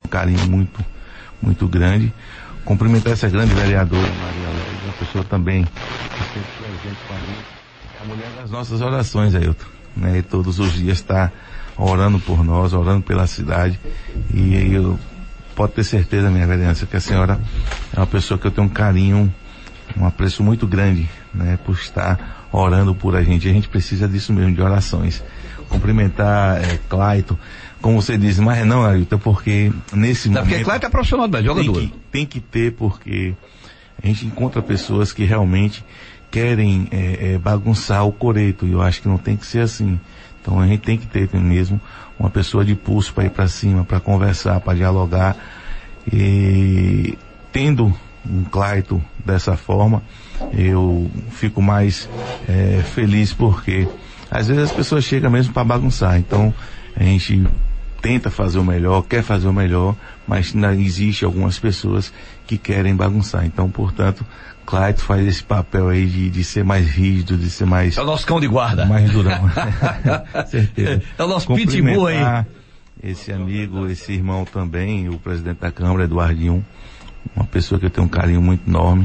carinho muito, muito grande. Cumprimentar essa grande vereadora, Maria Lélia, uma pessoa também que sempre presente com a gente, é a mulher das nossas orações, Ailton, né? E todos os dias está orando por nós, orando pela cidade, e eu pode ter certeza, minha vereança, que a senhora é uma pessoa que eu tenho um carinho, um apreço muito grande, né, por estar orando por a gente precisa disso mesmo, de orações. Cumprimentar Clayton, como você diz, mas não, Ailton, porque nesse momento... Porque Clayton é profissional, é jogador. Tem que ter, porque a gente encontra pessoas que realmente querem bagunçar o coreto, e eu acho que não tem que ser assim. Então a gente tem que ter mesmo uma pessoa de pulso para ir para cima, para conversar, para dialogar, e tendo um Clayton dessa forma, eu fico mais feliz, porque às vezes as pessoas chegam mesmo para bagunçar. Então a gente tenta fazer o melhor, quer fazer o melhor, mas ainda existe algumas pessoas que querem bagunçar. Então, portanto, Clayton faz esse papel aí de ser mais rígido, de ser mais... É o nosso cão de guarda. Mais durão. Certeza. É o nosso pitbull aí. Esse amigo, esse irmão também, o presidente da Câmara, Eduardinho, uma pessoa que eu tenho um carinho muito enorme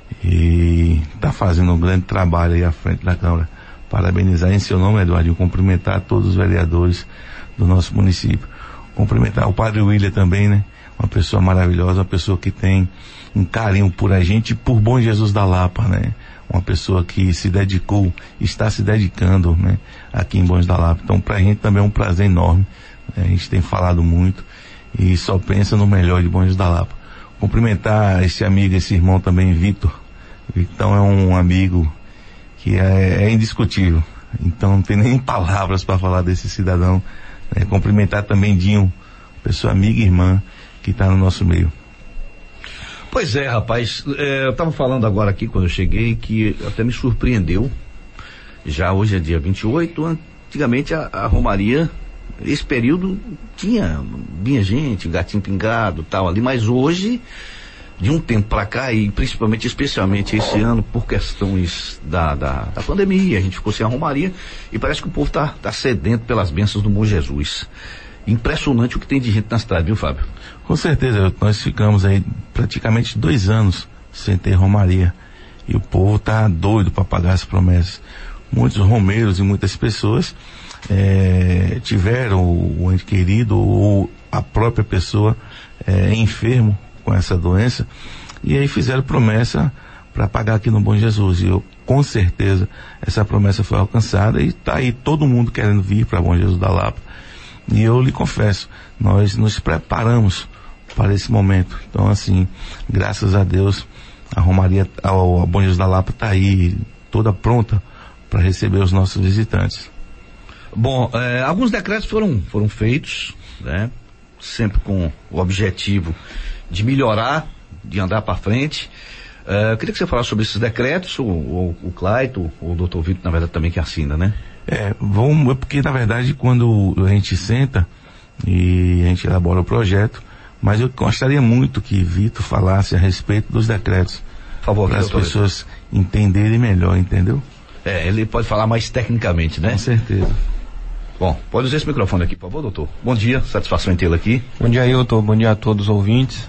e está fazendo um grande trabalho aí à frente da Câmara. Parabenizar em seu nome, Eduardinho, cumprimentar todos os vereadores do nosso município. Cumprimentar o Padre William também, né? Uma pessoa maravilhosa, uma pessoa que tem um carinho por a gente e por Bom Jesus da Lapa, né? Uma pessoa que se dedicou, está se dedicando, né? Aqui em Bom Jesus da Lapa. Então, pra gente também é um prazer enorme, né? A gente tem falado muito e só pensa no melhor de Bom Jesus da Lapa. Cumprimentar esse amigo, esse irmão também, Vitor. Então é um amigo que é indiscutível. Então não tem nem palavras para falar desse cidadão. Cumprimentar também Dinho, pessoa amiga e irmã que está no nosso meio. Pois é, rapaz, eu estava falando agora aqui quando eu cheguei que até me surpreendeu. Já hoje é dia 28, antigamente a Romaria, esse período vinha gente, gatinho pingado, tal ali, mas hoje, de um tempo para cá, e especialmente esse ano, por questões da pandemia, a gente ficou sem a Romaria, e parece que o povo tá sedento pelas bênçãos do Bom Jesus. Impressionante o que tem de gente na cidade, viu, Fábio? Com certeza, nós ficamos aí praticamente 2 anos sem ter Romaria, e o povo tá doido para pagar as promessas. Muitos romeiros e muitas pessoas tiveram o ente querido ou a própria pessoa enfermo com essa doença, e aí fizeram promessa para pagar aqui no Bom Jesus, e eu, com certeza, essa promessa foi alcançada, e está aí todo mundo querendo vir para Bom Jesus da Lapa, e eu lhe confesso, nós nos preparamos para esse momento. Então, assim, graças a Deus, a Romaria, a Bom Jesus da Lapa está aí toda pronta para receber os nossos visitantes. Bom, alguns decretos foram feitos, né? Sempre com o objetivo de melhorar, de andar para frente. Eu queria que você falasse sobre esses decretos, o Clayton, o doutor Vitor, na verdade, também que assina, né? Porque na verdade quando a gente senta e a gente elabora o projeto, mas eu gostaria muito que Vitor falasse a respeito dos decretos. Por favor, para as pessoas entenderem melhor, entendeu? Ele pode falar mais tecnicamente, né? Com certeza. Bom, pode usar esse microfone aqui, por favor, doutor. Bom dia, satisfação em tê-lo aqui. Bom dia, Ailton. Bom dia a todos os ouvintes.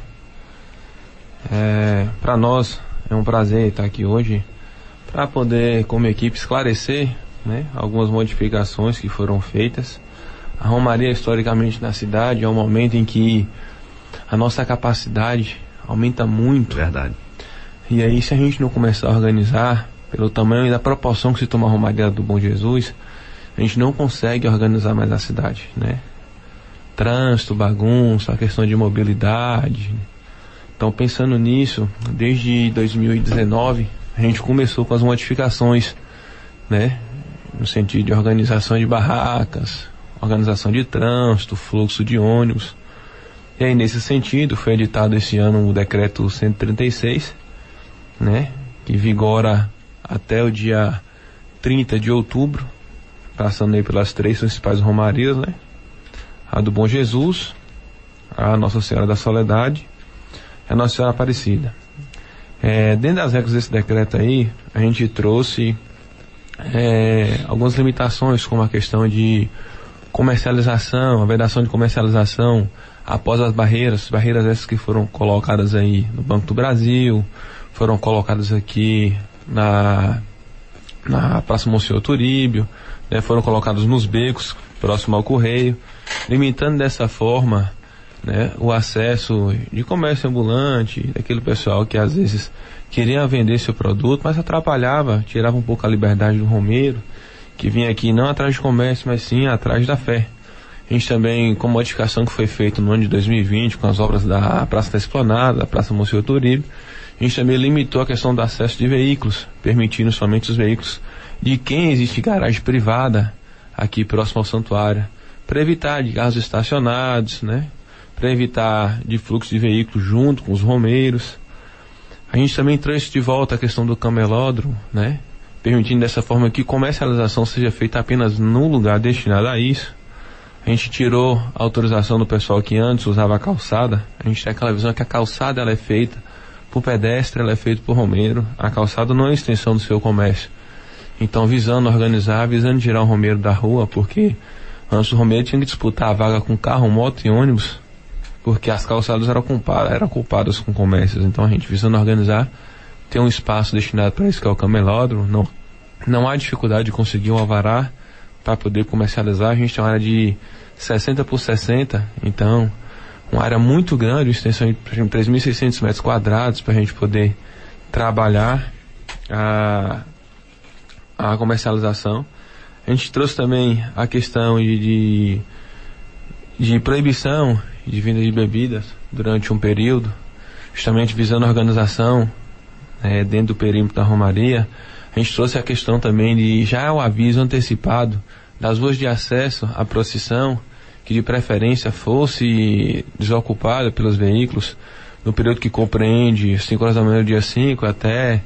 Para nós é um prazer estar aqui hoje para poder, como equipe, esclarecer, né, algumas modificações que foram feitas. A Romaria, historicamente, na cidade, é um momento em que a nossa capacidade aumenta muito. Verdade. E aí, se a gente não começar a organizar, pelo tamanho e da proporção que se toma a Romaria do Bom Jesus, a gente não consegue organizar mais a cidade, né? Trânsito, bagunça, a questão de mobilidade. Então, pensando nisso, desde 2019, a gente começou com as modificações, né? No sentido de organização de barracas, organização de trânsito, fluxo de ônibus. E aí, nesse sentido, foi editado esse ano o decreto 136, né? Que vigora até o dia 30 de outubro, passando aí pelas 3 principais romarias, né? A do Bom Jesus, a Nossa Senhora da Soledade e a Nossa Senhora Aparecida. Dentro das regras desse decreto aí, a gente trouxe algumas limitações, como a questão de comercialização, a vedação de comercialização após as barreiras essas que foram colocadas aí no Banco do Brasil, foram colocadas aqui na Praça Monsenhor Turíbio, né, foram colocadas nos becos, próximo ao Correio, limitando dessa forma, né, o acesso de comércio ambulante, daquele pessoal que às vezes queria vender seu produto, mas atrapalhava, tirava um pouco a liberdade do romeiro, que vinha aqui não atrás de comércio, mas sim atrás da fé. A gente também, com a modificação que foi feita no ano de 2020, com as obras da Praça da Esplanada, da Praça Monsenhor Turíbio, a gente também limitou a questão do acesso de veículos, permitindo somente os veículos de quem existe garagem privada aqui próximo ao santuário, para evitar de carros estacionados, né? Para evitar de fluxo de veículos junto com os romeiros. A gente também trouxe de volta a questão do camelódromo, né? Permitindo dessa forma que comercialização seja feita apenas num lugar destinado a isso. A gente tirou a autorização do pessoal que antes usava a calçada. A gente tem aquela visão que a calçada ela é feita por pedestre, ela é feita por romeiro. A calçada não é extensão do seu comércio. Então, visando organizar, visando tirar o romeiro da rua, porque antes o romeiro tinha que disputar a vaga com carro, moto e ônibus, porque as calçadas eram culpadas com comércios. Então, a gente visando organizar, tem um espaço destinado para isso, que é o camelódromo. Não há dificuldade de conseguir um alvará para poder comercializar. A gente tem uma área de 60 por 60, então uma área muito grande, uma extensão de 3.600 metros quadrados para a gente poder trabalhar a comercialização. A gente trouxe também a questão de proibição de venda de bebidas durante um período, justamente visando a organização dentro do perímetro da Romaria. A gente trouxe a questão também de já o aviso antecipado das ruas de acesso à procissão, que de preferência fosse desocupada pelos veículos no período que compreende 5 horas da manhã do dia 5 até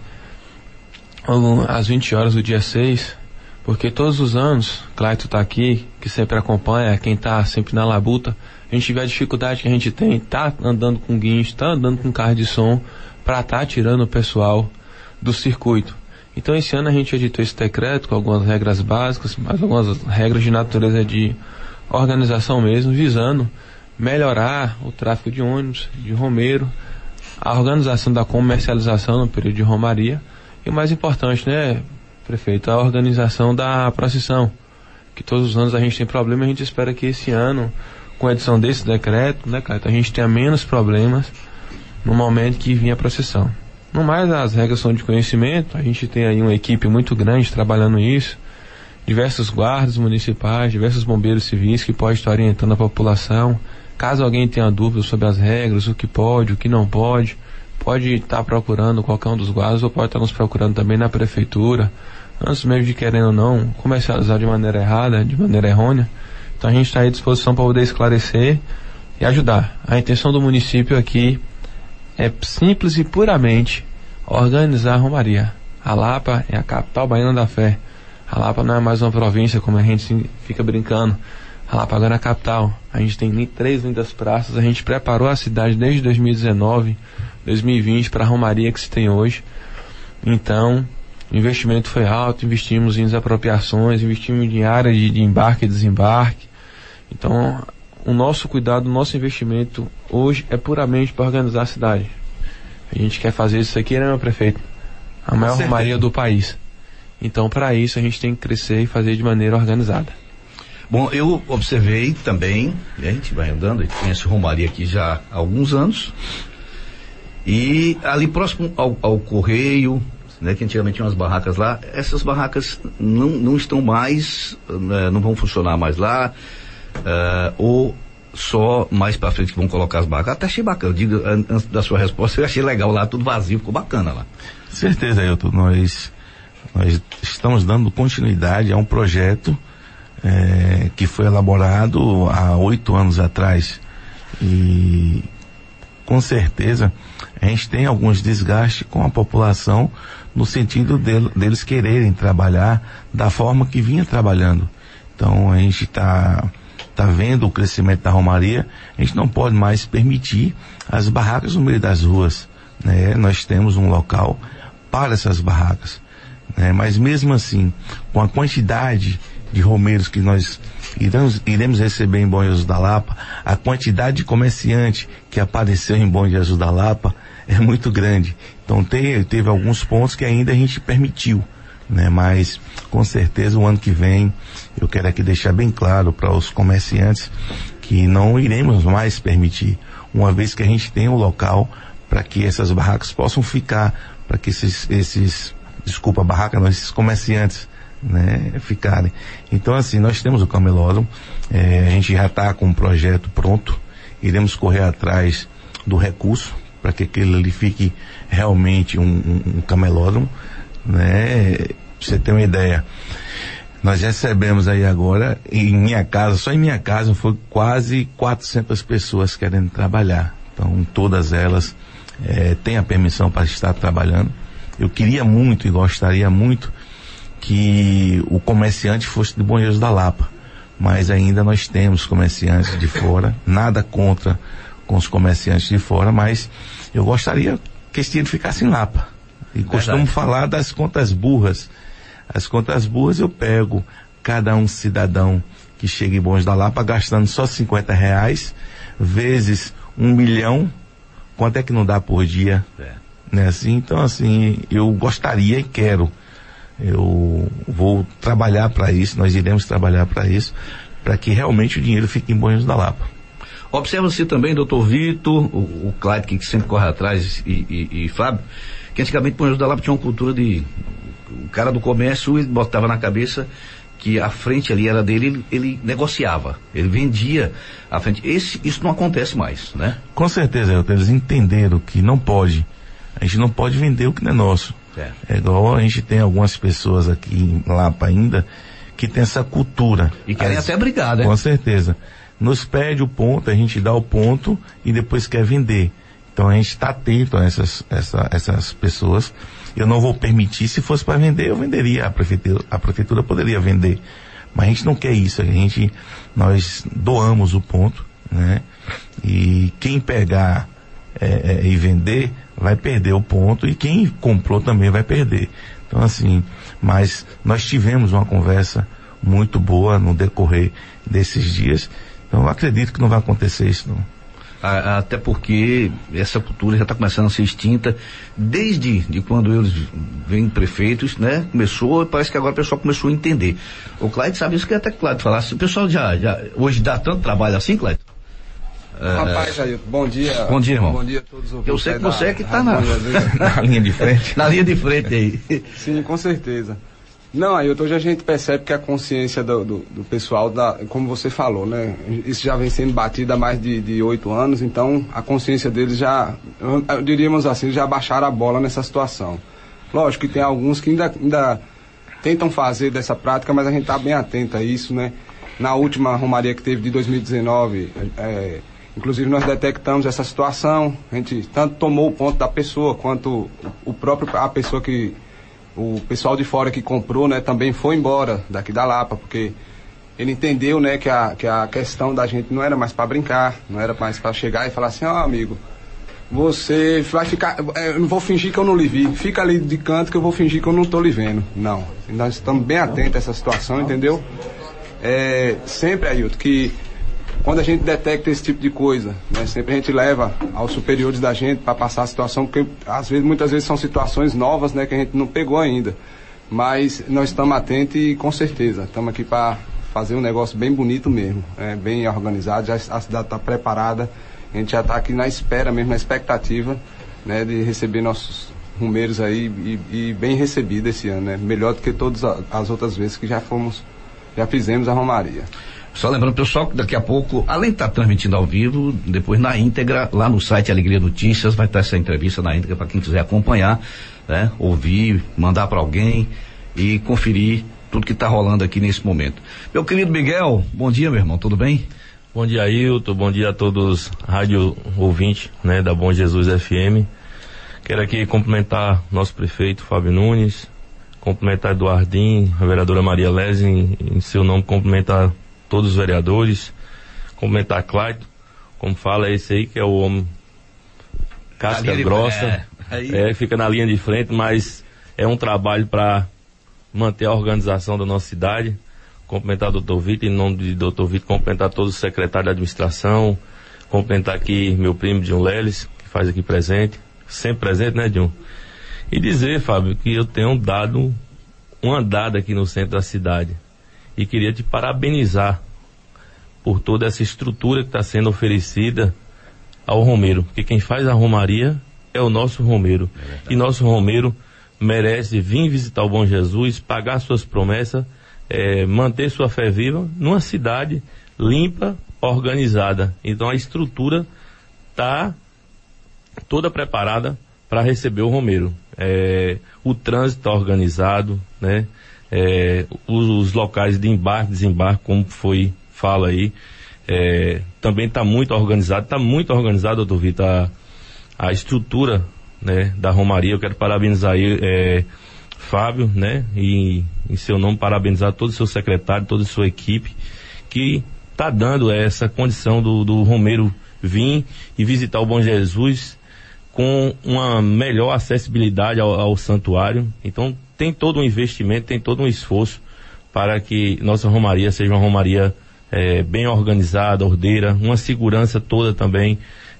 às 20 horas do dia 6, porque todos os anos, Clayton está aqui, que sempre acompanha, quem está sempre na labuta, a gente vê a dificuldade que a gente tem, tá andando com guincho, tá andando com carro de som, para estar tirando o pessoal do circuito. Então esse ano a gente editou esse decreto com algumas regras básicas, mas algumas regras de natureza de organização mesmo, visando melhorar o tráfego de ônibus, de romeiro, a organização da comercialização no período de romaria e o mais importante, né, prefeito, a organização da procissão, que todos os anos a gente tem problema. A gente espera que esse ano, com a edição desse decreto, né, Clayton, a gente tenha menos problemas no momento que vinha a procissão. No mais, as regras são de conhecimento, a gente tem aí uma equipe muito grande trabalhando isso, diversos guardas municipais, diversos bombeiros civis que podem estar orientando a população. Caso alguém tenha dúvidas sobre as regras, o que pode, o que não pode estar procurando qualquer um dos guardas ou pode estar nos procurando também na prefeitura, antes mesmo de, querendo ou não, comercializar de maneira errada, de maneira errônea. Então a gente está à disposição para poder esclarecer e ajudar. A intenção do município aqui é simples e puramente organizar a Romaria. A Lapa é a capital baiana da fé. A Lapa não é mais uma província como a gente fica brincando. A Lapa agora é a capital. A gente tem 3 lindas praças. A gente preparou a cidade desde 2019, 2020 para a Romaria que se tem hoje. Então, o investimento foi alto, investimos em desapropriações, investimos em área de embarque e desembarque. Então, o nosso cuidado, o nosso investimento hoje é puramente para organizar a cidade. A gente quer fazer isso aqui, né, meu prefeito? A maior romaria do país. Então, para isso, a gente tem que crescer e fazer de maneira organizada. Bom, eu observei também, a gente vai andando, a gente conhece Romaria aqui já há alguns anos, e ali próximo ao Correio, né, que antigamente tinha umas barracas lá, essas barracas não estão mais, não vão funcionar mais lá, ou só mais para frente que vão colocar as barracas. Até achei bacana, digo, antes da sua resposta, eu achei legal lá, tudo vazio, ficou bacana lá. Certeza, Ailton, nós estamos dando continuidade a um projeto que foi elaborado há 8 anos atrás, e com certeza a gente tem alguns desgastes com a população no sentido deles quererem trabalhar da forma que vinha trabalhando. Então a gente está vendo o crescimento da Romaria. A gente não pode mais permitir as barracas no meio das ruas, né? Nós temos um local para essas barracas, né? Mas mesmo assim, com a quantidade de romeiros que nós iremos receber em Bom Jesus da Lapa, a quantidade de comerciante que apareceu em Bom Jesus da Lapa é muito grande. Então teve alguns pontos que ainda a gente permitiu, né? Mas com certeza o ano que vem eu quero aqui deixar bem claro para os comerciantes que não iremos mais permitir, uma vez que a gente tem um local para que essas barracas possam ficar, para que esses comerciantes, né, ficarem. Então, assim, nós temos o camelódromo, a gente já está com um projeto pronto, iremos correr atrás do recurso para que aquele ali fique realmente um camelódromo, né? Pra você ter uma ideia, nós recebemos aí agora, só em minha casa foi quase 400 pessoas querendo trabalhar. Então, todas elas têm a permissão para estar trabalhando. Eu queria muito e gostaria muito que o comerciante fosse de Bom Jesus da Lapa, mas ainda nós temos comerciantes de fora, nada contra com os comerciantes de fora, mas eu gostaria que esse dinheiro ficasse em Lapa. E costumo falar das contas burras. As contas burras eu pego cada um cidadão que chega em Bom Jesus da Lapa gastando só R$50, vezes 1 milhão, quanto é que não dá por dia? Né, assim, então, assim, eu gostaria e quero, eu vou trabalhar para isso, nós iremos trabalhar para isso, para que realmente o dinheiro fique em Bom Jesus da Lapa. Observa-se também, doutor Vitor, o Clyde, que sempre corre atrás, e Fábio, que antigamente Bom Jesus da Lapa tinha uma cultura de, o cara do comércio botava na cabeça que a frente ali era dele, ele negociava, ele vendia a frente. Isso não acontece mais, né? Com certeza, eles entenderam que não pode, a gente não pode vender o que não é nosso. É igual a gente tem algumas pessoas aqui em Lapa ainda que tem essa cultura. E querem até brigar, né? Com certeza. Nos pede o ponto, a gente dá o ponto e depois quer vender. Então a gente está atento a essas pessoas. Eu não vou permitir, se fosse para vender, eu venderia, a prefeitura poderia vender. Mas a gente não quer isso, nós doamos o ponto, né? E quem pegar e vender vai perder o ponto, e quem comprou também vai perder. Então, assim, mas nós tivemos uma conversa muito boa no decorrer desses dias. Então eu acredito que não vai acontecer isso, não. Até porque essa cultura já está começando a ser extinta desde quando eles vêm prefeitos, né? Parece que agora o pessoal começou a entender. O Clyde sabe isso, que até Clyde falasse. O pessoal já hoje dá tanto trabalho assim, Clyde? Rapaz, Ailton, bom dia. Bom dia, irmão. Bom dia a todos os ouvintes. Eu sei que você é que está na linha de frente. Na linha de frente aí. Sim, com certeza. Não, Ailton, hoje a gente percebe que a consciência do pessoal, como você falou, né? Isso já vem sendo batido há mais de 8 anos, então a consciência deles diríamos assim, já baixaram a bola nessa situação. Lógico que tem alguns que ainda tentam fazer dessa prática, mas a gente está bem atento a isso, né? Na última romaria que teve de 2019, inclusive nós detectamos essa situação, a gente tanto tomou o ponto da pessoa, quanto a pessoa que... O pessoal de fora que comprou, né, também foi embora daqui da Lapa, porque ele entendeu, né, que a questão da gente não era mais para brincar, não era mais para chegar e falar assim, amigo, você vai ficar, eu não vou fingir que eu não lhe vi, fica ali de canto que eu vou fingir que eu não estou lhe vendo. Não, nós estamos bem atentos a essa situação, entendeu? Sempre, Ailton, que quando a gente detecta esse tipo de coisa, né, sempre a gente leva aos superiores da gente para passar a situação, porque muitas vezes são situações novas, né, que a gente não pegou ainda. Mas nós estamos atentos e com certeza estamos aqui para fazer um negócio bem bonito mesmo, bem organizado, já a cidade está preparada, a gente já está aqui na espera mesmo, na expectativa, né, de receber nossos rumeiros aí e bem recebido esse ano, né, melhor do que todas as outras vezes que já fizemos a romaria. Só lembrando, pessoal, que daqui a pouco, além de estar transmitindo ao vivo, depois na íntegra, lá no site Alegria Notícias, vai estar essa entrevista na íntegra para quem quiser acompanhar, né? Ouvir, mandar para alguém e conferir tudo que está rolando aqui nesse momento. Meu querido Miguel, bom dia, meu irmão, tudo bem? Bom dia, Ailton, bom dia a todos rádio ouvintes, né, da Bom Jesus FM. Quero aqui cumprimentar nosso prefeito Fábio Nunes, cumprimentar Eduardinho, a vereadora Maria Lese, em seu nome cumprimentar todos os vereadores, cumprimentar Clyde, como fala, esse aí que é o homem casca grossa, fica na linha de frente, mas é um trabalho para manter a organização da nossa cidade. cumprimentar o doutor Vitor, em nome de doutor Vitor, cumprimentar todos os secretários de administração, cumprimentar aqui meu primo Dion Leles, que faz aqui presente, sempre presente, né, Dion? E dizer, Fábio, que eu tenho dado uma andada aqui no centro da cidade e queria te parabenizar por toda essa estrutura que está sendo oferecida ao romeiro, porque quem faz a romaria é o nosso romeiro, e nosso romeiro merece vir visitar o Bom Jesus, pagar suas promessas, manter sua fé viva numa cidade limpa, organizada. Então a estrutura está toda preparada para receber o romeiro. O trânsito está organizado, né? Os locais de embarque, desembarque, como fala aí, também está muito organizado, doutor Vitor, a estrutura, né, da romaria. Eu quero parabenizar aí, Fábio, né, e em seu nome parabenizar todo o seu secretário, toda a sua equipe, que está dando essa condição do romeiro vir e visitar o Bom Jesus com uma melhor acessibilidade ao santuário. Então tem todo um investimento, tem todo um esforço para que nossa romaria seja uma romaria bem organizada, ordeira, uma segurança toda também,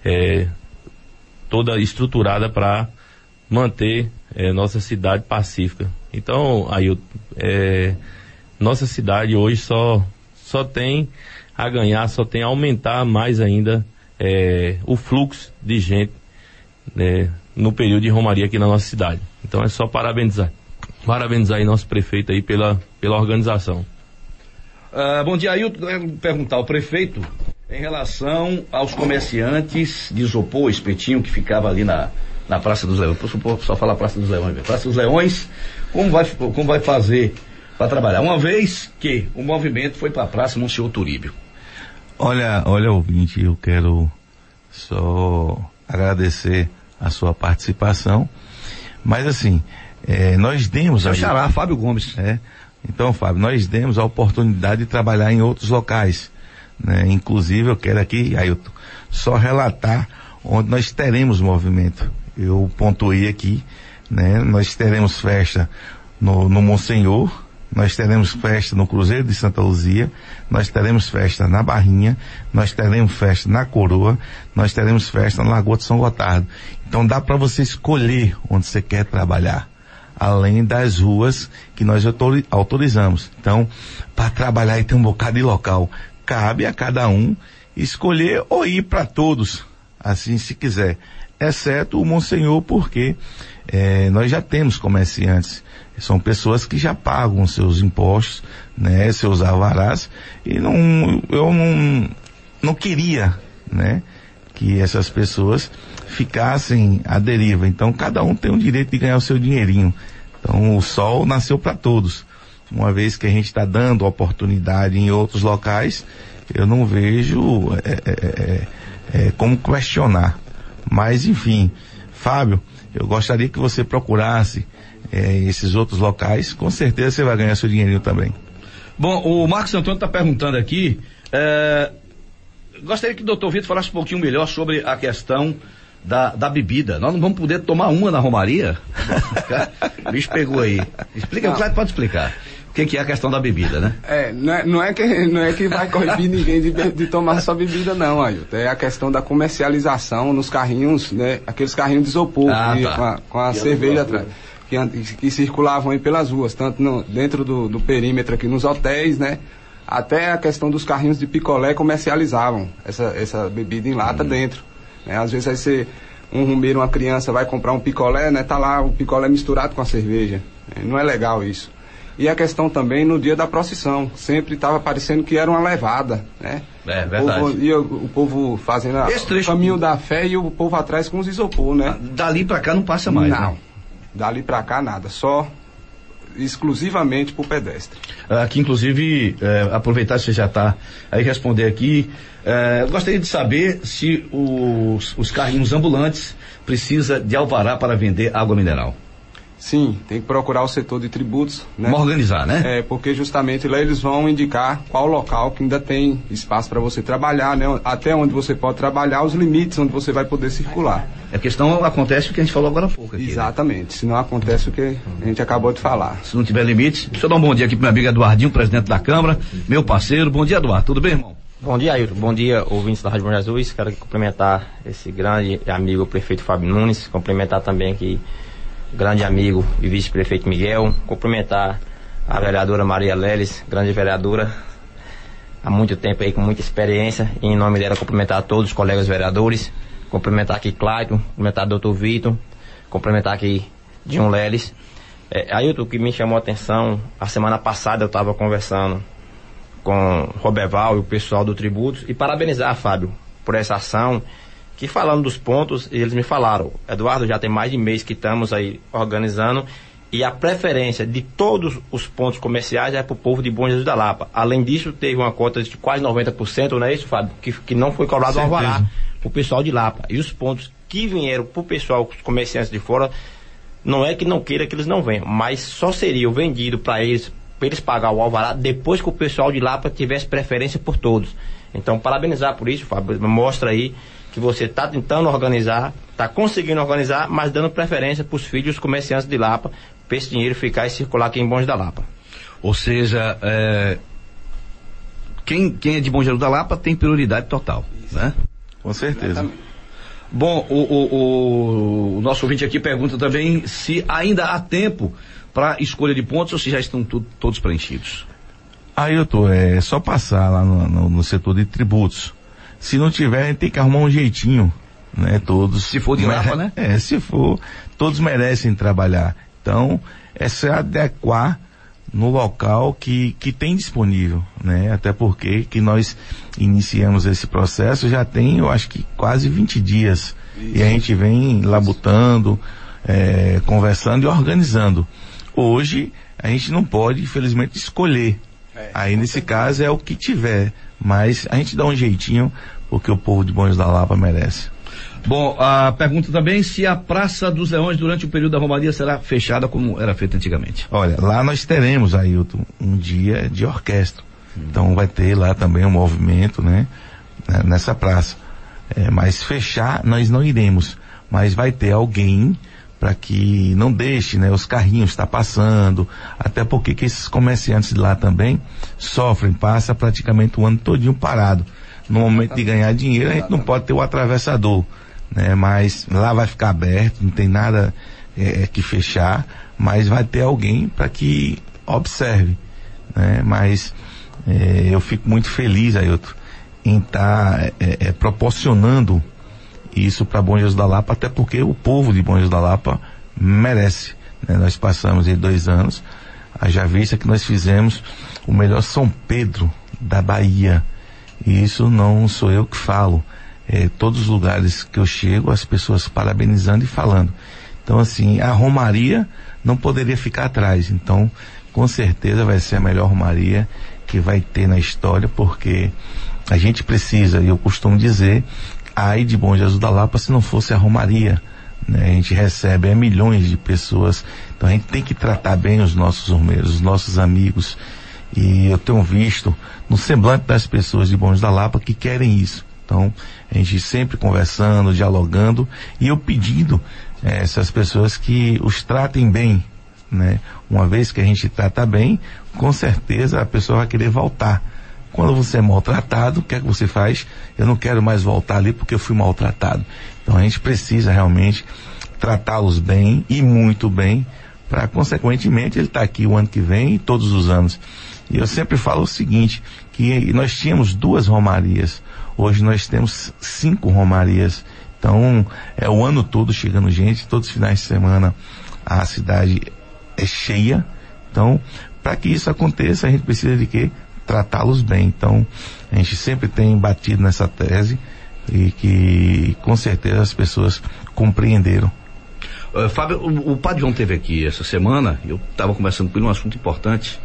toda estruturada para manter nossa cidade pacífica. Então, aí nossa cidade hoje só tem a ganhar, só tem a aumentar mais ainda o fluxo de gente no período de romaria aqui na nossa cidade. Então é só parabenizar aí nosso prefeito aí pela organização. Bom dia, Ailton. Eu quero perguntar ao prefeito em relação aos comerciantes de isopor, espetinho, que ficava ali na Praça dos Leões. Só falar Praça dos Leões. Praça dos Leões, como vai fazer para trabalhar? Uma vez que o movimento foi para a Praça Monsenhor Turíbio. Olha, ouvinte, eu quero só agradecer a sua participação, mas assim, nós demos... Seu xará, Fábio Gomes. Então, Fábio, nós demos a oportunidade de trabalhar em outros locais, né? Inclusive, eu quero aqui, Ailton, só relatar onde nós teremos movimento. Eu pontuei aqui, né? Nós teremos festa no Monsenhor, nós teremos festa no Cruzeiro de Santa Luzia, nós teremos festa na Barrinha, nós teremos festa na Coroa, nós teremos festa na Lagoa de São Gotardo. Então dá para você escolher onde você quer trabalhar, além das ruas que nós autorizamos. Então, para trabalhar e ter um bocado de local, cabe a cada um escolher ou ir para todos, assim se quiser, exceto o Monsenhor, porque nós já temos comerciantes, são pessoas que já pagam seus impostos, né, seus alvarás, e eu não queria, né, que essas pessoas ficassem à deriva. Então cada um tem o direito de ganhar o seu dinheirinho. Então o sol nasceu para todos. Uma vez que a gente está dando oportunidade em outros locais, eu não vejo como questionar. Mas enfim, Fábio, eu gostaria que você procurasse esses outros locais. Com certeza você vai ganhar seu dinheirinho também. Bom, o Marcos Antônio está perguntando aqui, gostaria que o doutor Vitor falasse um pouquinho melhor sobre a questão da bebida. Nós não vamos poder tomar uma na romaria? O bicho pegou aí. Explica, o Cláudio pode explicar. O que é a questão da bebida, né? Não é que vai coibir ninguém de tomar sua bebida, não, Ailton. É a questão da comercialização nos carrinhos, né? Aqueles carrinhos de isopor, com a cerveja atrás, que circulavam aí pelas ruas, tanto dentro do perímetro aqui nos hotéis, né? Até a questão dos carrinhos de picolé comercializavam essa bebida em lata dentro. Né? Às vezes um romeiro, uma criança vai comprar um picolé, né? Tá lá o picolé misturado com a cerveja. Não é legal isso. E a questão também no dia da procissão, sempre estava parecendo que era uma levada, né? É verdade. O povo fazendo o caminho da fé e o povo atrás com os isopor, né? Dali pra cá não passa mais, não, né? Dali pra cá nada, só exclusivamente pro pedestre. Aqui, inclusive, aproveitar que você já está aí responder aqui, gostaria de saber se os carrinhos ambulantes precisam de alvará para vender água mineral. Sim, tem que procurar o setor de tributos, né? Vamos organizar, né? Porque justamente lá eles vão indicar qual local que ainda tem espaço para você trabalhar, né? Até onde você pode trabalhar, os limites onde você vai poder circular. A questão acontece o que a gente falou agora há pouco aqui. Exatamente, se não acontece o que a gente acabou de falar. Se não tiver limite, deixa eu dar um bom dia aqui para meu amigo Eduardinho, presidente da Câmara, meu parceiro. Bom dia, Eduardo, tudo bem, irmão? Bom dia, Ailton. Bom dia, ouvintes da Rádio Bom Jesus. Quero aqui cumprimentar esse grande amigo, o prefeito Fábio Nunes, cumprimentar também aqui o grande amigo e vice-prefeito Miguel, cumprimentar a vereadora Maria Leles, grande vereadora, há muito tempo aí, com muita experiência, e em nome dela cumprimentar todos os colegas vereadores, cumprimentar aqui Cláudio, cumprimentar o Dr. Vitor, cumprimentar aqui Dinho Leles. Ailton, o que me chamou a atenção, a semana passada eu estava conversando com o Roberval e o pessoal do Tributos, e parabenizar, Fábio, por essa ação, que falando dos pontos, eles me falaram, Eduardo, já tem mais de mês que estamos aí organizando, e a preferência de todos os pontos comerciais é para o povo de Bom Jesus da Lapa. Além disso, teve uma cota de quase 90%, não é isso, Fábio? Que não foi cobrado o alvará para o pessoal de Lapa. E os pontos que vieram para o pessoal, os comerciantes de fora, não é que não queira que eles não venham, mas só seria vendido para eles pagar o alvará depois que o pessoal de Lapa tivesse preferência por todos. Então, parabenizar por isso, Fábio. Mostra aí que você está tentando organizar, está conseguindo organizar, mas dando preferência para os filhos dos comerciantes de Lapa, para esse dinheiro ficar e circular aqui em Bom Jesus da Lapa. Ou seja, quem é de Bom Jesus da Lapa tem prioridade total, né? Com certeza. Exatamente. Bom, o nosso ouvinte aqui pergunta também se ainda há tempo para escolha de pontos ou se já estão todos preenchidos. Ailton, é só passar lá no setor de tributos. Se não tiver, a gente tem que arrumar um jeitinho, né? Todos. Se for de Lapa, né? Se for, todos merecem trabalhar. Então, é se adequar no local que tem disponível, né? Até porque que nós iniciamos esse processo já tem, eu acho que quase 20 dias. Isso. E a gente vem labutando, conversando e organizando. Hoje, a gente não pode, infelizmente, escolher. Aí, nesse caso, é o que tiver. Mas a gente dá um jeitinho, porque o povo de Bom Jesus da Lapa merece. Bom, a pergunta também se a Praça dos Leões durante o período da Romaria será fechada como era feita antigamente. Olha, lá nós teremos, Ailton, um dia de orquestra. Então vai ter lá também um movimento, né? Nessa praça. Mas fechar nós não iremos. Mas vai ter alguém para que não deixe, né, os carrinhos estar passando, até porque que esses comerciantes de lá também sofrem, passa praticamente o ano todinho parado. No momento de ganhar dinheiro, a gente não pode ter o atravessador, né? Mas lá vai ficar aberto, não tem nada que fechar, mas vai ter alguém para que observe, né? Mas eu fico muito feliz, Ailton, em estar proporcionando isso para Bom Jesus da Lapa, até porque o povo de Bom Jesus da Lapa merece, né? Nós passamos aí 2 anos, haja vista que nós fizemos o melhor São Pedro da Bahia, e isso não sou eu que falo, todos os lugares que eu chego, as pessoas parabenizando e falando. Então, assim, a Romaria não poderia ficar atrás. Então, com certeza vai ser a melhor Romaria que vai ter na história, porque a gente precisa, e eu costumo dizer, ai de Bom Jesus da Lapa se não fosse a Romaria, né? A gente recebe milhões de pessoas, então a gente tem que tratar bem os nossos romeiros, os nossos amigos, e eu tenho visto no semblante das pessoas de Bom Jesus da Lapa que querem isso. Então, a gente sempre conversando, dialogando, e eu pedindo essas pessoas que os tratem bem, né? Uma vez que a gente trata bem, com certeza a pessoa vai querer voltar. Quando você é maltratado, o que é que você faz? Eu não quero mais voltar ali porque eu fui maltratado. Então a gente precisa realmente tratá-los bem e muito bem, para consequentemente ele estar aqui o ano que vem e todos os anos. E eu sempre falo o seguinte, que nós tínhamos 2 romarias, hoje nós temos 5 romarias. Então é o ano todo chegando gente, todos os finais de semana a cidade é cheia. Então, para que isso aconteça, a gente precisa de quê? Tratá-los bem. Então, a gente sempre tem batido nessa tese e que, com certeza, as pessoas compreenderam. Fábio, o Padre João esteve aqui essa semana, eu estava conversando com ele um assunto importante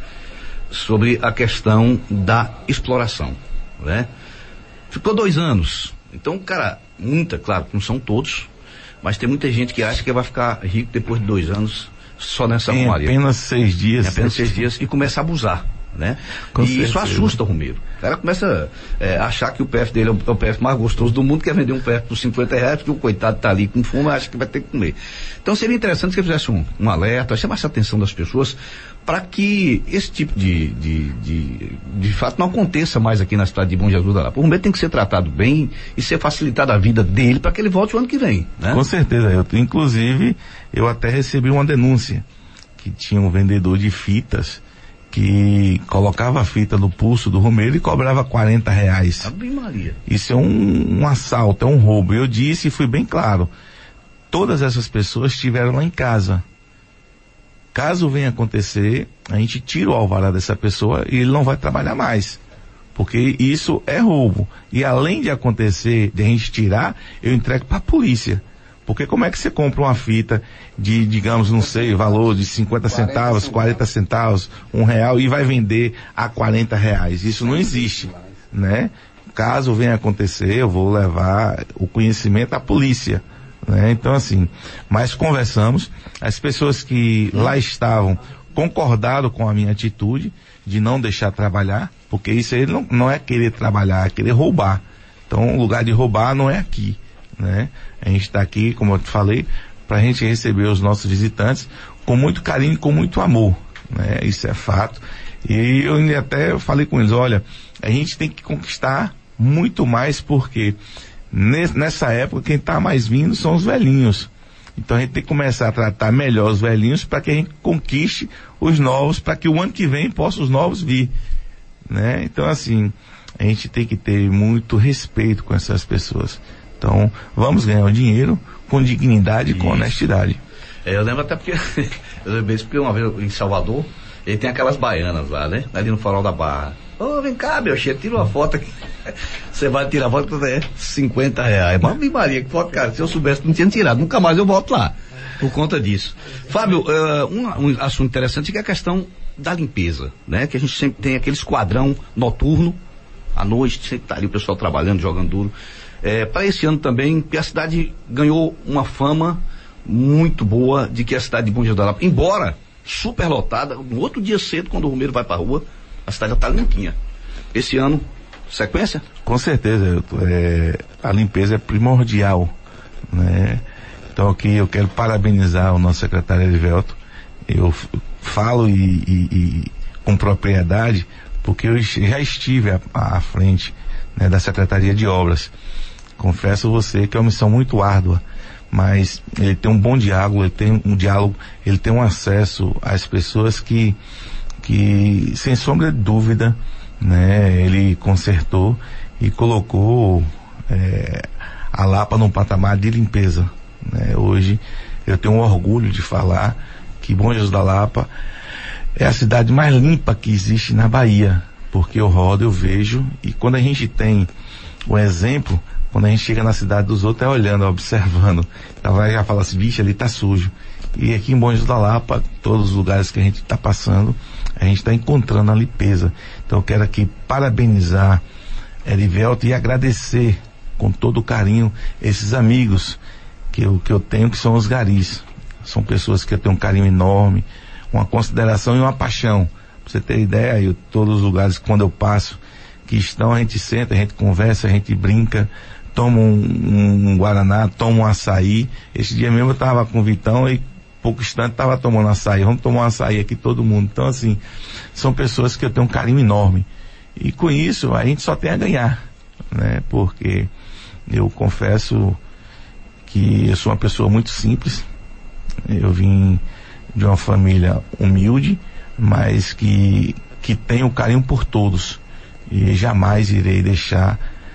sobre a questão da exploração, né? Ficou 2 anos. Então, cara, claro, não são todos, mas tem muita gente que acha que vai ficar rico depois de 2 anos só nessa em romaria. apenas 6 dias. Em apenas 6 dias e começa a abusar, né? Com e certeza. isso assusta o romeiro. O cara começa a achar que o PF dele é o PF mais gostoso do mundo, quer vender um PF por R$50, porque o coitado tá ali com fome e acha que vai ter que comer. Então seria interessante que fizesse um alerta, chamasse a atenção das pessoas para que esse tipo de fato não aconteça mais aqui na cidade de Bom Jesus da Lapa. O romeiro tem que ser tratado bem e ser facilitada a vida dele para que ele volte o ano que vem, né? Com certeza, inclusive eu até recebi uma denúncia que tinha um vendedor de fitas que colocava a fita no pulso do romeiro e cobrava R$40. Ave Maria. Isso é um assalto, é um roubo. Eu disse e fui bem claro, todas essas pessoas estiveram lá em casa. Caso venha acontecer, a gente tira o alvará dessa pessoa e ele não vai trabalhar mais, porque isso é roubo. E além de acontecer, de a gente tirar, eu entrego para a polícia. Porque como é que você compra uma fita de, digamos, não sei, valor de 50 centavos, 40 centavos, R$1 e vai vender a R$40? Isso não existe, né? Caso venha acontecer, eu vou levar o conhecimento à polícia, né? Então assim, mas conversamos, as pessoas que lá estavam concordaram com a minha atitude de não deixar trabalhar, porque isso aí não é querer trabalhar, é querer roubar. Então o lugar de roubar não é aqui, né? A gente está aqui, como eu te falei, para a gente receber os nossos visitantes com muito carinho e com muito amor, né? Isso é fato. E eu até falei com eles, olha, a gente tem que conquistar muito mais, porque nessa época quem está mais vindo são os velhinhos. Então a gente tem que começar a tratar melhor os velhinhos para que a gente conquiste os novos, para que o ano que vem possa os novos vir, né? Então assim, a gente tem que ter muito respeito com essas pessoas. Então, vamos ganhar o dinheiro com dignidade e com honestidade. Eu lembro até porque, eu lembrei isso porque uma vez em Salvador, ele tem aquelas baianas lá, né? Ali no Farol da Barra. Ô, vem cá, meu cheiro, tira uma foto aqui. Você vai tirar a foto, é R$50. Mas, Maria, que foto, cara, se eu soubesse, não tinha tirado. Nunca mais eu volto lá, por conta disso. Fábio, um assunto interessante que é a questão da limpeza, né? Que a gente sempre tem aquele esquadrão noturno, à noite, sempre tá ali o pessoal trabalhando, jogando duro. Para esse ano também, que a cidade ganhou uma fama muito boa de que a cidade de Bom Jesus da Lapa, embora superlotada, no outro dia cedo, quando o romeiro vai para a rua, a cidade já está limpinha. Esse ano, sequência? Com certeza, a limpeza é primordial, né? Então aqui eu quero parabenizar o nosso secretário Erivelto. Eu falo e com propriedade, porque eu já estive à frente, né, da Secretaria de Obras. Confesso a você que é uma missão muito árdua, mas ele tem um bom diálogo, ele tem um acesso às pessoas que sem sombra de dúvida, né, ele consertou e colocou a Lapa num patamar de limpeza, né? Hoje eu tenho um orgulho de falar que Bom Jesus da Lapa é a cidade mais limpa que existe na Bahia, porque eu rodo, eu vejo, e quando a gente tem o exemplo, quando a gente chega na cidade dos outros, olhando, observando, então vai já falar assim, vixe, ali tá sujo. E aqui em Bom Jesus da Lapa, todos os lugares que a gente está passando, a gente está encontrando a limpeza. Então eu quero aqui parabenizar Erivelto e agradecer com todo carinho esses amigos que eu tenho, que são os garis. São pessoas que eu tenho um carinho enorme, uma consideração e uma paixão. Pra você ter ideia, todos os lugares quando eu passo, que estão, a gente senta, a gente conversa, a gente brinca, toma um guaraná, toma um açaí. Esse dia mesmo eu tava com o Vitão e pouco instante tava tomando açaí. Vamos tomar um açaí aqui todo mundo. Então assim, são pessoas que eu tenho um carinho enorme. E com isso a gente só tem a ganhar, né? Porque eu confesso que eu sou uma pessoa muito simples. Eu vim de uma família humilde, mas que tem o carinho por todos. E jamais irei deixar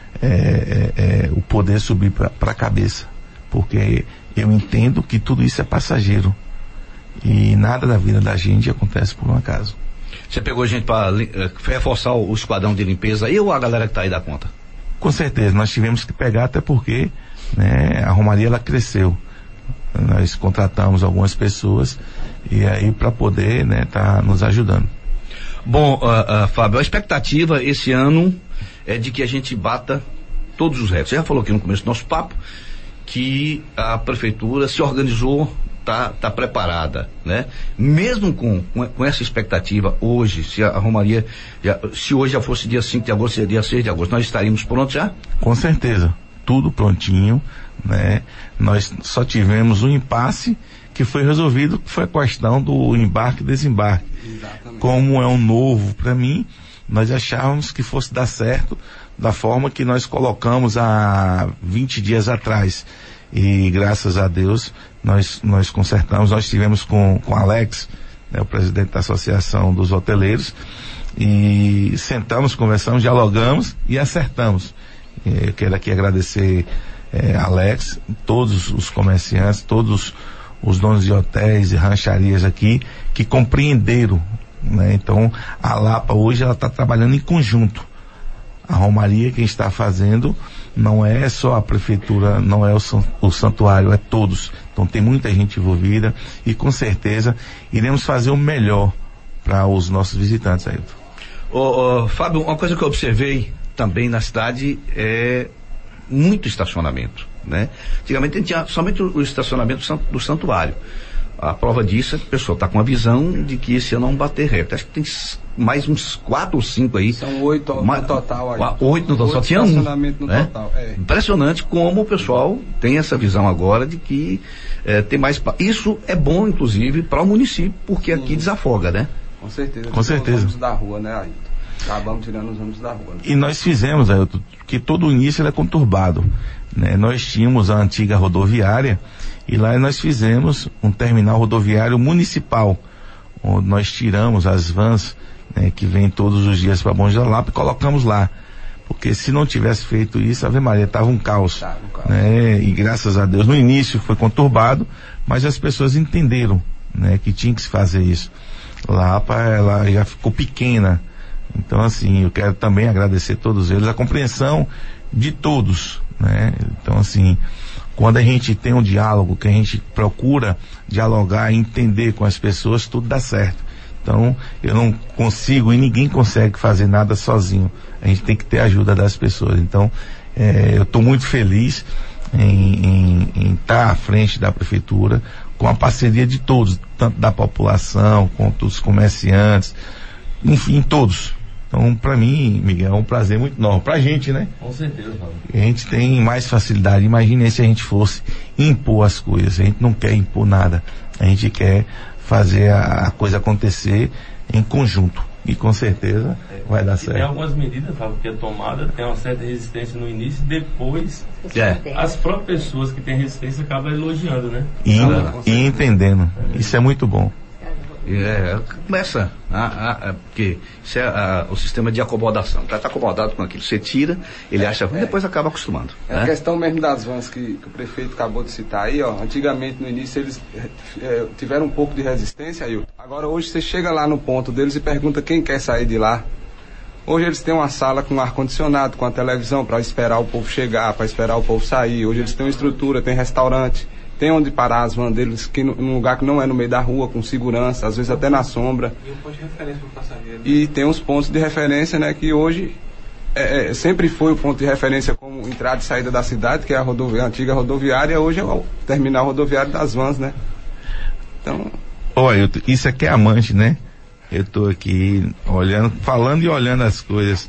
o poder subir para a cabeça, porque eu entendo que tudo isso é passageiro e nada da vida da gente acontece por um acaso. Você pegou gente para reforçar o esquadrão de limpeza aí ou a galera que está aí dá conta? Com certeza, nós tivemos que pegar, até porque, né, a Romaria ela cresceu. Nós contratamos algumas pessoas e aí para poder, né, tá nos ajudando. Bom, Fábio, a expectativa esse ano é de que a gente bata todos os recordes. Você já falou aqui no começo do nosso papo que a prefeitura se organizou, tá preparada, né? Mesmo com essa expectativa, hoje, se a Romaria, se hoje já fosse dia 5 de agosto, seria dia 6 de agosto, nós estaríamos prontos já? Com certeza, tudo prontinho, né? Nós só tivemos um impasse que foi resolvido, que foi a questão do embarque e desembarque. Exatamente. Como é um novo para mim, nós achávamos que fosse dar certo da forma que nós colocamos há 20 dias atrás. E graças a Deus nós consertamos. Nós estivemos com Alex, né, o presidente da Associação dos Hoteleiros, e sentamos, conversamos, dialogamos e acertamos. Eu quero aqui agradecer Alex, todos os comerciantes, todos os donos de hotéis e rancharias aqui que compreenderam, né? Então a Lapa hoje ela está trabalhando em conjunto. A Romaria, quem está fazendo não é só a prefeitura, não é o santuário, é todos. Então tem muita gente envolvida e com certeza iremos fazer o melhor para os nossos visitantes, Ailton. Fábio, uma coisa que eu observei também na cidade é muito estacionamento, né? Antigamente a gente tinha somente o estacionamento do santuário. A prova disso é que o pessoal está com a visão de que esse ano vão bater recorde. Acho que tem mais uns 4 ou 5 aí. São 8 no total aí. 8 no total, só tinha um. Estacionamento no total, Impressionante como o pessoal tem essa visão agora de que tem mais. Isso é bom, inclusive, para o município, porque aqui desafoga, né? Com certeza. Com certeza. Os ônibus da rua, né, Ailton? Acabamos tirando os ônibus da rua. Né? E nós fizemos, Ailton, que todo o início ele é conturbado, né? Nós tínhamos a antiga rodoviária e lá nós fizemos um terminal rodoviário municipal, onde nós tiramos as vans, né, que vêm todos os dias para Bom Jesus da Lapa e colocamos lá. Porque se não tivesse feito isso, Ave Maria, estava um caos. Né? E graças a Deus, no início foi conturbado, mas as pessoas entenderam, né, que tinha que se fazer isso. Lapa, ela já ficou pequena. Então, assim, eu quero também agradecer a todos eles, a compreensão de todos, né? Então, assim, quando a gente tem um diálogo, que a gente procura dialogar e entender com as pessoas, tudo dá certo. Então, eu não consigo e ninguém consegue fazer nada sozinho. A gente tem que ter a ajuda das pessoas. Então, eu estou muito feliz em estar à frente da prefeitura, com a parceria de todos, tanto da população, quanto dos comerciantes, enfim, todos. Então, para mim, Miguel, é um prazer muito enorme. Pra gente, né? Com certeza, Fábio. A gente tem mais facilidade. Imagine se a gente fosse impor as coisas. A gente não quer impor nada. A gente quer fazer a coisa acontecer em conjunto. E com certeza vai dar certo. Tem algumas medidas, Fábio, que é tomada, tem uma certa resistência no início, depois as próprias pessoas que têm resistência acabam elogiando, né? E entendendo. Isso é muito bom. Começa porque isso é o sistema de acomodação. O cara está acomodado com aquilo, você tira, ele acha ruim, depois acaba acostumando. A questão mesmo das vans que o prefeito acabou de citar aí, ó. Antigamente, no início, eles tiveram um pouco de resistência, Ailton. Agora, hoje, você chega lá no ponto deles e pergunta quem quer sair de lá. Hoje eles têm uma sala com ar-condicionado, com a televisão, para esperar o povo chegar, para esperar o povo sair. Hoje eles têm uma estrutura, tem restaurante. Tem onde parar as vans deles, num lugar que não é no meio da rua, com segurança, às vezes até na sombra. E um ponto de referência para o passageiro. E tem uns pontos de referência, né, que hoje sempre foi o ponto de referência como entrada e saída da cidade, que é a antiga rodoviária, hoje é o terminal rodoviário das vans, né? Então... Olha, isso aqui é amante, né? Eu estou aqui olhando, falando e olhando as coisas.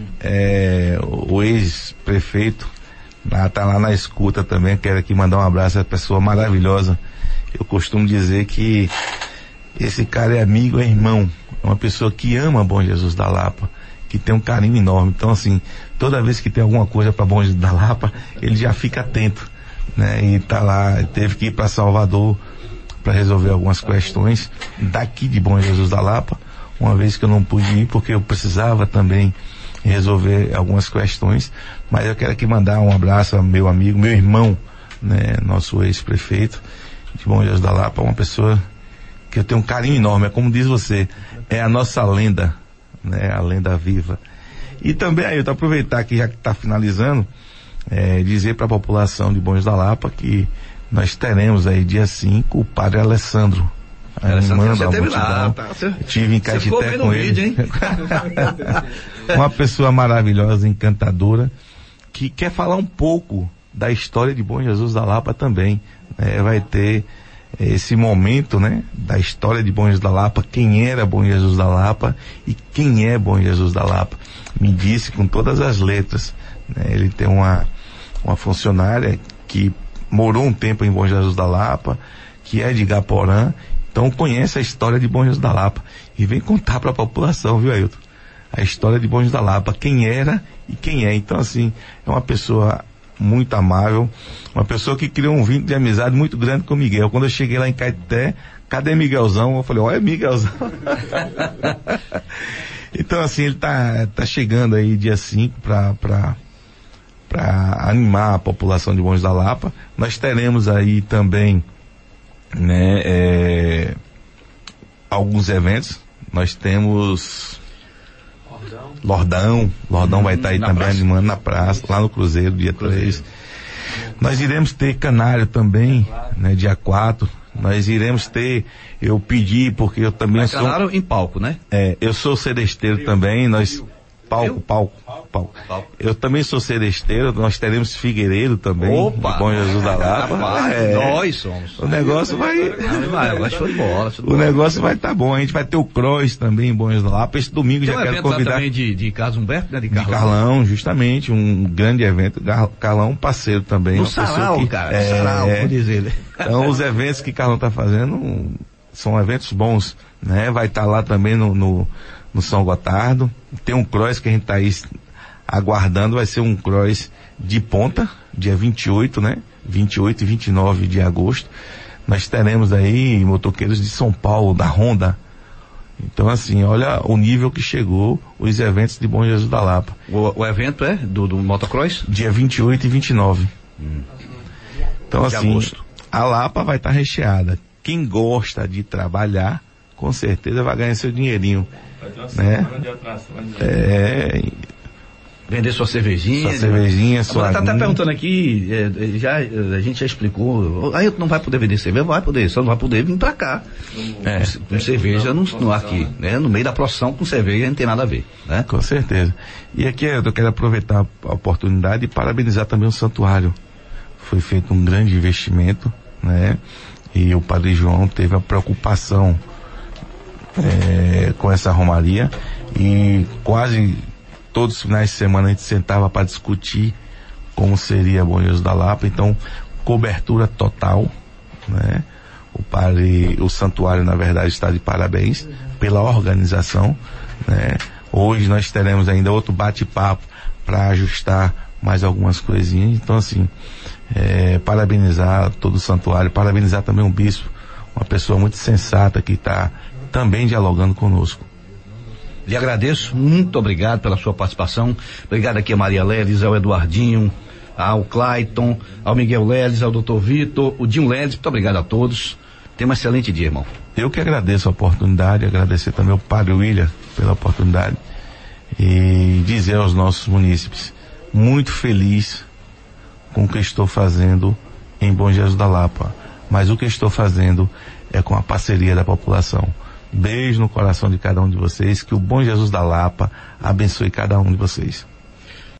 O ex-prefeito tá lá na escuta também, quero aqui mandar um abraço a essa pessoa maravilhosa. Eu costumo dizer que esse cara é amigo, é irmão, é uma pessoa que ama Bom Jesus da Lapa, que tem um carinho enorme. Então, assim, toda vez que tem alguma coisa para Bom Jesus da Lapa, ele já fica atento, né? E tá lá, teve que ir para Salvador para resolver algumas questões daqui de Bom Jesus da Lapa, uma vez que eu não pude ir porque eu precisava também resolver algumas questões, mas eu quero aqui mandar um abraço ao meu amigo, meu irmão, né, nosso ex-prefeito de Bom Jesus da Lapa, uma pessoa que eu tenho um carinho enorme, é como diz você, é a nossa lenda, né, a lenda viva. E também aí, eu aproveitar que já que está finalizando, dizer para a população de Bom Jesus da Lapa que nós teremos aí dia 5 o Padre Alessandro. Tive em Caetité com ele, hein? Uma pessoa maravilhosa, encantadora, que quer falar um pouco da história de Bom Jesus da Lapa também, né? Vai ter esse momento, né, da história de Bom Jesus da Lapa, quem era Bom Jesus da Lapa e quem é Bom Jesus da Lapa. Me disse com todas as letras, né? Ele tem uma funcionária que morou um tempo em Bom Jesus da Lapa, que é de Igaporã, então conhece a história de Bom Jesus da Lapa e vem contar para a população, viu, Ailton? A história de Bom Jesus da Lapa, quem era e quem é. Então, assim, é uma pessoa muito amável, uma pessoa que criou um vínculo de amizade muito grande com o Miguel. Quando eu cheguei lá em Caeté, cadê Miguelzão? Eu falei, olha Miguelzão. Então, assim, ele tá chegando aí dia 5 para animar a população de Bom Jesus da Lapa. Nós teremos aí também, né, alguns eventos. Nós temos Lordão vai estar aí também animando na praça, lá no Cruzeiro, dia 3. Nós iremos ter Canário também, né, dia 4. Nós iremos ter, eu pedi, porque eu também sou... Canário em palco, né? Eu sou seresteiro também, nós... Palco. Eu também sou seresteiro, nós teremos Figueiredo também. Opa! De Bom Jesus da Lapa. Nós somos. O negócio vai... Show de bola. O negócio vai estar bom. A gente vai ter o Cross também em Bom Jesus da Lapa. Esse domingo já quero convidar... também de Carlos Humberto, né? De Carlão, justamente. Um grande evento. Carlão, parceiro também. No sarau, cara. Sarau, vou dizer. Então, os eventos que Carlão está fazendo são eventos bons, né? Vai estar lá também no São Gotardo. Tem um cross que a gente está aí aguardando, vai ser um cross de ponta, dia 28, né? 28 e 29 de agosto. Nós teremos aí motoqueiros de São Paulo, da Honda. Então, assim, olha o nível que chegou os eventos de Bom Jesus da Lapa. O evento é do motocross? Dia 28 e 29. Então, assim, agosto. A Lapa vai estar recheada. Quem gosta de trabalhar, com certeza vai ganhar seu dinheirinho. Né? Vender sua cervejinha. Sua tá até perguntando aqui, a gente já explicou. Aí não vai poder vender cerveja, vai poder, só não vai poder vir pra cá. Com cerveja no aqui, né? No meio da procissão com cerveja não tem nada a ver, né? Com certeza. E aqui eu quero aproveitar a oportunidade e parabenizar também o santuário. Foi feito um grande investimento, né? E o Padre João teve a preocupação com essa romaria, e quase todos os finais de semana a gente sentava para discutir como seria Bom Jesus da Lapa. Então, cobertura total, né? O santuário, na verdade, está de parabéns pela organização, né? Hoje nós teremos ainda outro bate-papo para ajustar mais algumas coisinhas. Então, assim, parabenizar todo o santuário, parabenizar também o bispo, uma pessoa muito sensata que está também dialogando conosco. Lhe agradeço, muito obrigado pela sua participação. Obrigado aqui a Maria Leles, ao Eduardinho, ao Clayton, ao Miguel Leles, ao Dr. Vitor, o Dinho Leles. Muito obrigado a todos. Tenha um excelente dia, irmão. Eu que agradeço a oportunidade, agradecer também ao Padre William pela oportunidade e dizer aos nossos munícipes, muito feliz com o que estou fazendo em Bom Jesus da Lapa, mas o que estou fazendo é com a parceria da população. Beijo no coração de cada um de vocês, que o Bom Jesus da Lapa abençoe cada um de vocês.